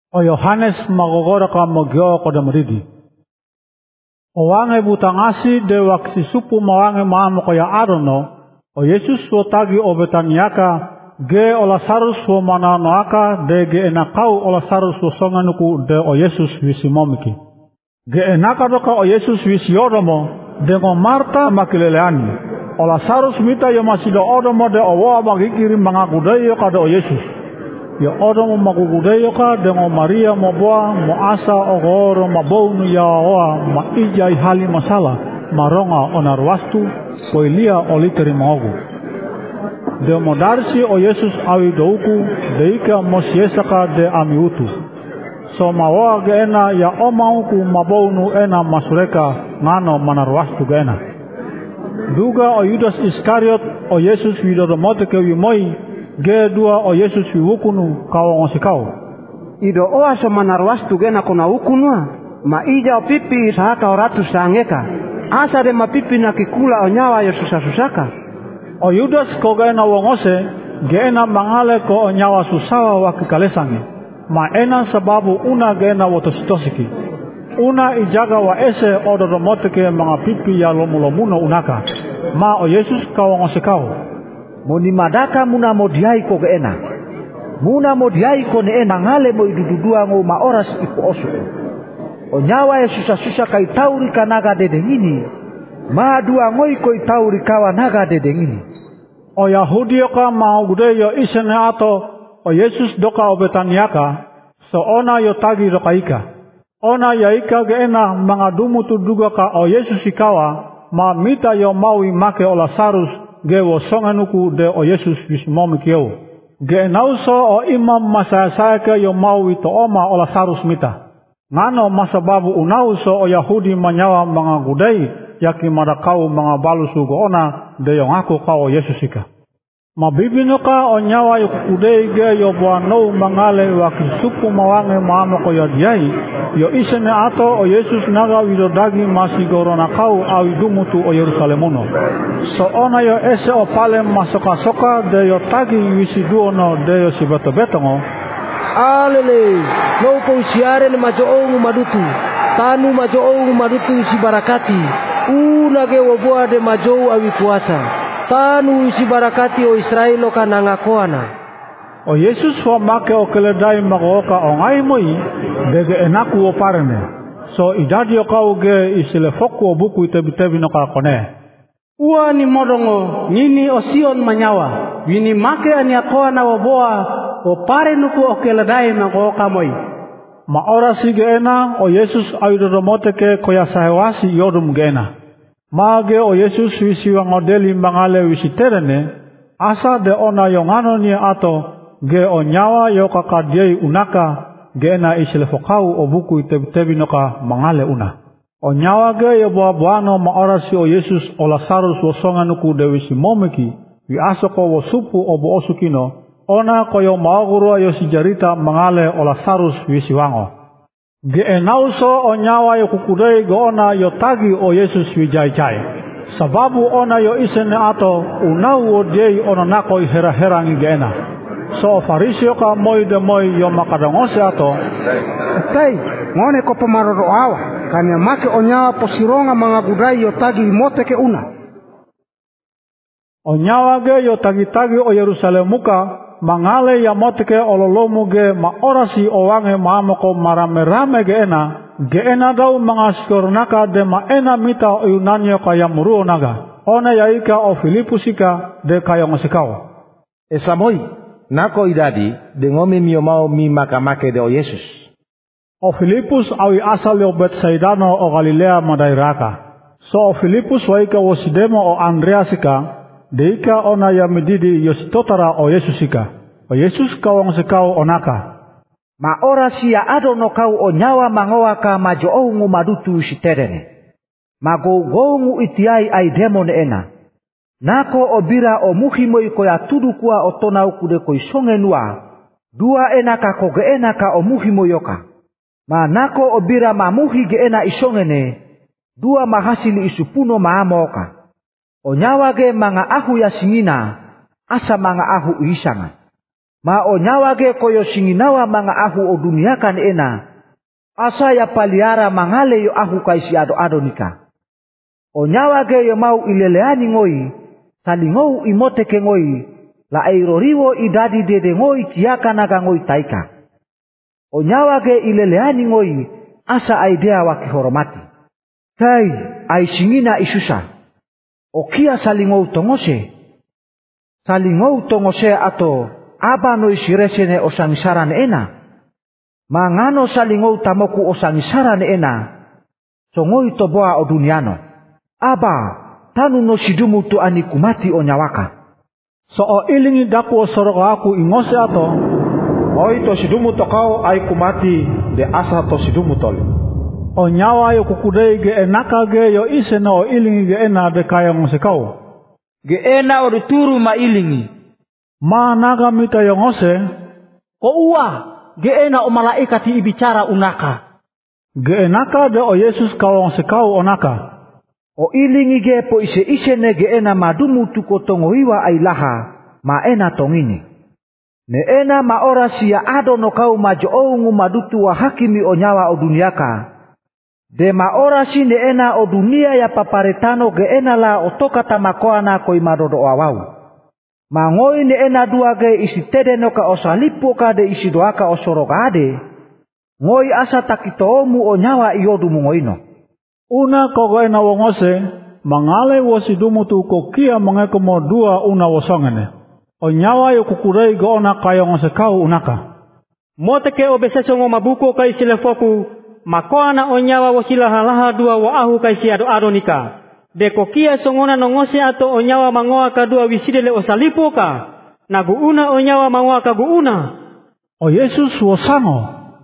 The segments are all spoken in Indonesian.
O Yohanes magogora ka magyo ko damaridi. O wange butangasi de waksi supu mawange maamo ko ya adono. O Yesus wo tagi o Betaniaka ge o Lazarus wo mananoaka de ge enakau o Lazarus wo songanuku de o Yesus wisi momiki. Ge enaka doka o Yesus wisi yodomo de ngo Marta makileleani. O Lazarus mita yo masido odomo de o wa magikiri mangakudeyo kada o Yesus. Ya odomo magukudeyo ka de ngo Maria moboa mo asa ogoro mabonu ya oa ma ijai hali masala maronga onarwastu ko Elia oliteri mogu. De modarsi o Yesus awi douku deika mosiesaka de amiutu. So mawa geena ya omauku mabonu ena masureka ngano manarwastu geena. Duga o Yudas Iskariot o Yesus widodomoteke wimoi ge dua o Yesus wiwukunu kawangosikau. Ido oa so manarwastu gena kona ukunua ma ija o pipi sahaka o ratu sangeka. Asa de mapipi na kikula o nyawa yo susah-susaka. O Yudas ko gena wongose gena mangale ko o nyawa susawa wakikalesange. Ma ena sababu una gena wotositosiki. Una ijaga wa ese ododomoteke mga pipi ya lomulomuno unaka. Ma o Yesus kawongose kau. Moni madaka muna modiai ko gena. Muna modiai ko ne ena ngale mo idududua ngo maoras ipo osu. O nyawa ya susah-susah kai tauri ka naga dedengini. Ma dua ngoi ko tauri kawa naga dedengini. O Yahudi ka mau gude yo isene ato o Yesus doka o Betaniaka. So ona yo tagi dokaika. Ona yaika geena mangadumu tuduga ka o Yesus ikawa. Ma mita yo maui make o Lazarus ge wo songanuku de o Yesus wismomikyo. Ge nauso o imam masaya ke yo maui to oma o Lazarus mita. Ngano masababu unauso o Yahudi manyawa mga gudai yaki madakau mga balusu goona de yo ngaku ka o Yesusika. Mabibino ka o nyawa yo kudai ge yo buano mangale wakisupu mawange maamo ko yadiai yo isene ato o Yesus naga widodagi masigorona kau awidumutu o Yerusalemuno. So ona yo ese o pale masoka-soka de yo tagi wisiduono de yo sibeto-betongo. Alele, no ko siare ne majoongu madutu. Tanu majoongu madutu isi barakati. Una ge woboa de majou awi puasa. Tanu isi barakati o Israelo kananga koana. O Yesus wa make o keledai magoka o ngai moi dege enaku o parene. So idadi o kau ge isilefoku o buku itebi-tebi no kakone. Ua ni modongo nini o Sion manyawa. Wini make aniakoa na woboa o pare nuku o keledai magoka moi. Ma ora si geena o Yesus awidodomoteke koya sahewasi yodum geena. Mage o Yesus wisi wangodeli mangale wisi terene. Asa de ona yongano ni ato ge o nyawa yo kakadiei unaka geena isilefokau o buku itebi-tebi noka mangale una. O nyawa ge yo boa-boano maorasi o Yesus o Lazarus wo songanuku de wisi momeki wi asoko wo supu o bo osukino ona koyo maogurua yo sijarita mangale o Lazarus wisi wango. Ge enauso o nyawa yo kukudei go ona yo tagi o Yesus wijai-jai. Sababu ona yo isene ato unau o diei ona nako hera-herangi geena. So Farisio ka moi de moi yo makadangose ato. Kai, ngone ko pamaroro awa. Kanya make o nyawa posironga mga gudai yo tagi moteke una. O nyawa ge yo tagi-tagi o Yerusalemuka. Mangale ya moteke ololomu ge maorasi o wange maamoko marame-rame geena dau mga skornaka de maena mita o Yunanyo kaya muruo naga. Ona yaika o Filipusika de kaya ngosikao. Esamoi, nako idadi de ngomi miomao mi makamake de o Yesus. O Filipus awi asal yo Betsaidano o Galilea madairaka. So o Filipus waika wosidemo o Andreasika. Deika ona ya medidi yositotara o Yesusika. O Yesus kawang sekau onaka. Ma ora siya ado no kau o nyawa mangoa ka majoongu madutu siterene. Ma goungu itiai ai demon ena. Nako obira o muhimoi ko ya tudu kua o tona ukude ko isongenua. Dua ena ka ko geena ka o muhimoyoka. Ma nako obira mamuhi geena isongene. Dua mahasili isupuno maamoka. O nyawa ge mga ahu ya singina, asa mga ahu isanga. Ma o nyawa ge koyo singinawa manga ahu o dunia kan ena. Asa ya paliara mangale yo ahu kaisi ado-ado nika. O nyawa ge yo mau ileleani ngoi, salingou imote ke ngoi, la eiroriwo idadi dede ngoi kiaka naga ngoi taika. O nyawa ge ileleani ngoi, asa aidea wakihoromati. Kai, ai singina isusa. O kia salingou tongose. Salingou tongose ato, aba no isiresene o sangisaran ena. Mangano salingou tamoku o sangisaran ena. Songoi toboa o duniano. Aba, tanu no sidumu tu anikumati o nyawaka. So o ilingi daku o soroka aku ingose ato. Oi to sidumu tokau ai kumati de asa to sidumu tole. O nyawa yo kukudei ge enaka ge yo ise na o ilingi ge ena de kaya ngose kau. Ge ena o turu ma ilingi. Ma naga mita yo ngose. Ko ua, ge ena o malaikati ibicara unaka. Ge enaka de o Yesus kau ngose kau onaka. O ilingi ge po ise ne ge ena madumu tuko tongoiwa ailaha, ma ena tongini. Ne ena ma ora siya ado no kau majo oungu madutu wa hakimi o nyawa o duniaka. De ma ora si ne ena o dunia ya paparetano ge ena la o toka tamakoa na koi madodo awau. Ma ngoi ne ena dua ge isi tede no ka o salipo ka de isi doaka o soroka ade. Ngoi asa takitoomu o nyawa iodu mungoino. Una kogo ena wongose, mangale wosidumu tu kokia mangekomo dua una wosongene. O nyawa yo kukurei go ona kayo ngose kau unaka. Moteke o besesongo mabuko kai silefoku, makoana o nyawa wosilaha dua wa ahu kai si ado nika. De kokia songona nongose ato o nyawa mangoa kadua wisidele o salipo ka. Naguuna o nyawa mangoa kaguuna. O Yesus wosango.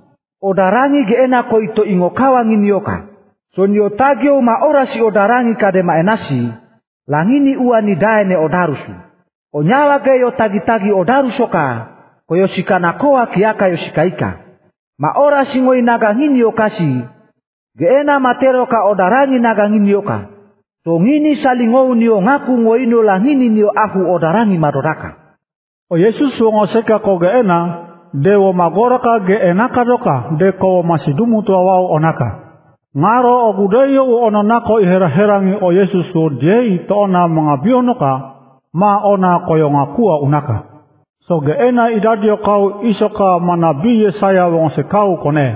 O darangi ge ena ko ito ingokawa nginioka. So nio tagio ma ora si o darangi kade ma enasi, langini ua ni daene o darusu. O nyawa ge yo tagi-tagi o darusoka, ko yo shikana koa kiaka yo shikaika. Ma ora si ngoi naga ngini okasi, ge ena matero ka o darangi naga ngini oka. So ngini salingou nio ngaku ngoino langini nio ahu o darangi madoraka. O Yesus wongoseka ko ge ena, dewo magoraka ge enaka doka, de ko masidumu tu awau onaka. Ngaro o gudeyo u ononako ihera-herangi o Yesus o diei to ona mga bionoka, ma ona koyongakua unaka. So ge ena idadio kau isoka manabi Yesaya wongse kau kone.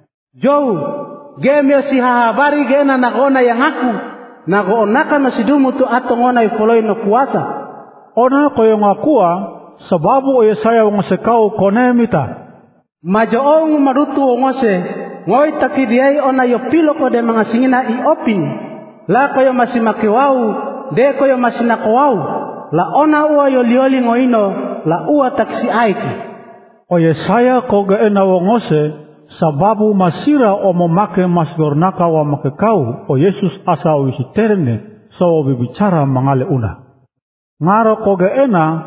Jou, ge meo si hahabari ge ena nakona yang aku, nago onaka masidumu tu atongona ifoloi no kuasa. Ona koyongakua, sababu o Yesaya wongse kau kone mita. Majoong marutu ongose, ngoi takidiai ona yo piloko de mga singina i opin. La koyo masimakiwau, de koyo masinakowau. La ona ua yo lioli ngoino, la ua taksi aiki. O Yesaya koge ena wongose, sababu masira o momake masgornaka wa makekau, o Yesus asa wisiterene, so bibicara mangale una. Ngaro koge ena,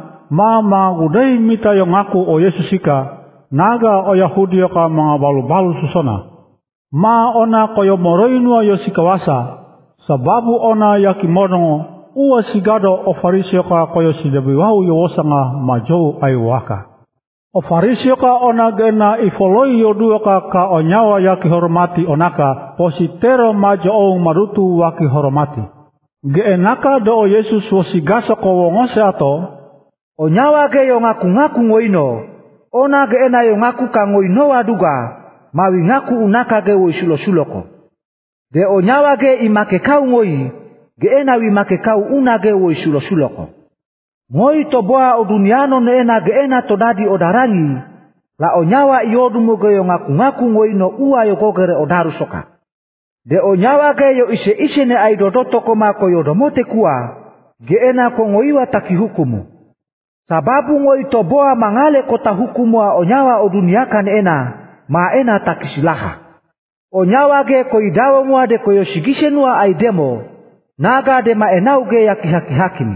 ma gudei mita yo ngaku o Yesusika, naga o Yahudi ka mga balu-balu susona. Ma ona koyo moroinua yo sikawasa, sababu ona yakimodongo, ua sigado o farisio ka koyo silebiwau yo wosanga majou aiwaka. O farisio ka ona gena ifoloi yo dua ka o nyawa yakihormati onaka, positero majou marutu wakihormati. Ge enaka do o Yesus wosigaso ko wongose ato, o nyawa ge yo ngaku-ngaku ngoino, ona ge ena yo ngaku ka ngoino waduga, mawi ngaku unaka ge wo sulo-suloko. De o nyawa ge imake kau ngoi, ge ena wi make kau una ge wo sulo-suloko. Ngoi toboa o duniano ne ena ge ena todadi o darangi, la o nyawa iodu mo ge yo ngaku-ngaku ngoino ua yo gogere o darusoka. De o nyawa ge yo ise ne ai dodoto koma ko yo domote kua, ge ena ko ngoiwa taki hukumu. Sababu ngoi toboa mangale kota hukumua o nyawa o duniakan ena, ma ena takisilaha. O nyawa ge ko idawo mua de ko yoshigise nua ai demo, naga de ma enau ge yakihaki-hakimi.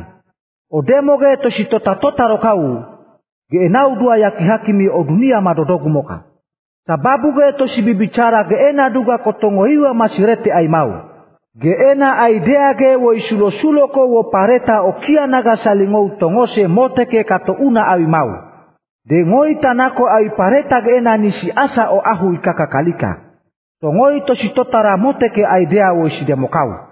O demo ge toshitota-tota rokau, ge enau dua yakihakimi o dunia madodogu moka. Sababu ge toshibibicara ge ena duga kotongoiwa masirete ai mau. Ge ena ai dea ge wo isulo-suloko wo pareta o kia naga salingou tongose moteke kato una awi mau. Dengoi tanako ai paretag ena ni si asa o ahu ikakakalika. Tongoi to si totara moteke ai dea wo si demokau.